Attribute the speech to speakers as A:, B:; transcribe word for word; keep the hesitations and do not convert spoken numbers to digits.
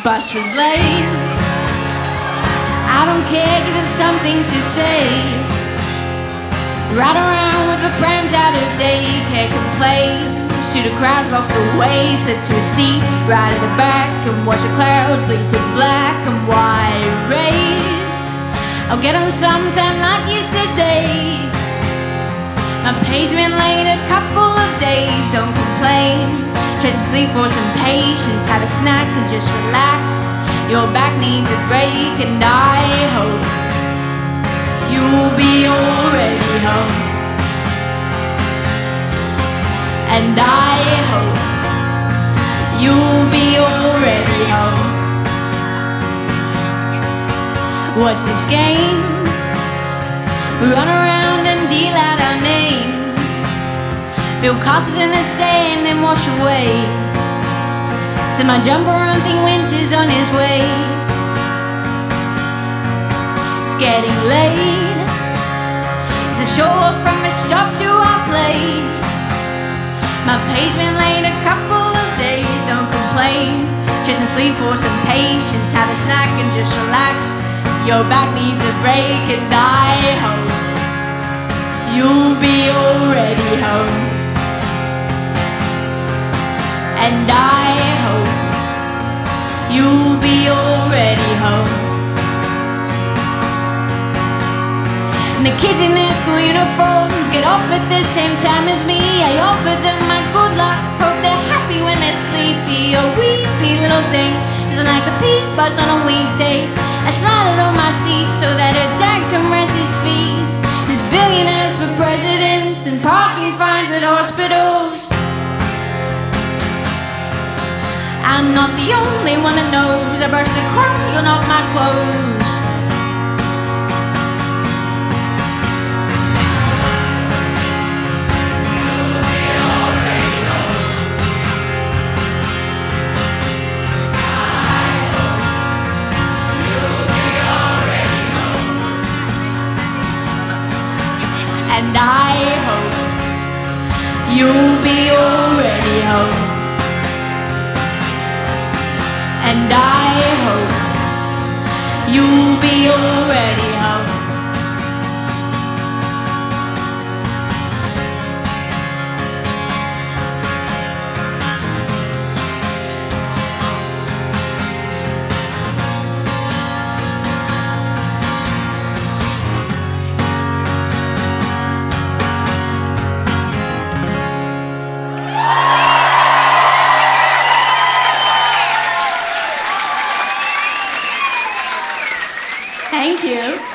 A: bus was late. I don't care, cause it's something to say. Ride around with the prams out of date, can't complain. See the crowds walk away, slip to a seat right at the back and watch the clouds bleed to black and white rays. I'll get them sometime like yesterday. My pay's been late a couple of days, don't complain. Try some sleep for some patience, have a snack and just relax. Your back needs a break and I hope you'll be already home. And I hope you'll be already home. What's this game? Run around and deal out our names. Build castles in the sand and wash away. Set my jumper on, think winter's on his way. It's getting late. It's a short walk from a stop to our place. My pay's been late a couple of days, don't complain. Chase some sleep for some patience, have a snack and just relax. Your back needs a break and I hope you'll be already home. And I hope you'll be already home. And the kids in their school uniforms get off at the same time as me. I offer them my good luck, hope they're happy when they're sleepy. A weepy little thing doesn't like the peak bus on a weekday. I slide it on my seat so that her dad can rest his feet. There's billionaires for presidents and parking fines at hospitals. I'm not the only one that knows I brush the crumbs on off my clothes. And I hope you'll be already home. And I hope you'll be already home. Thank you.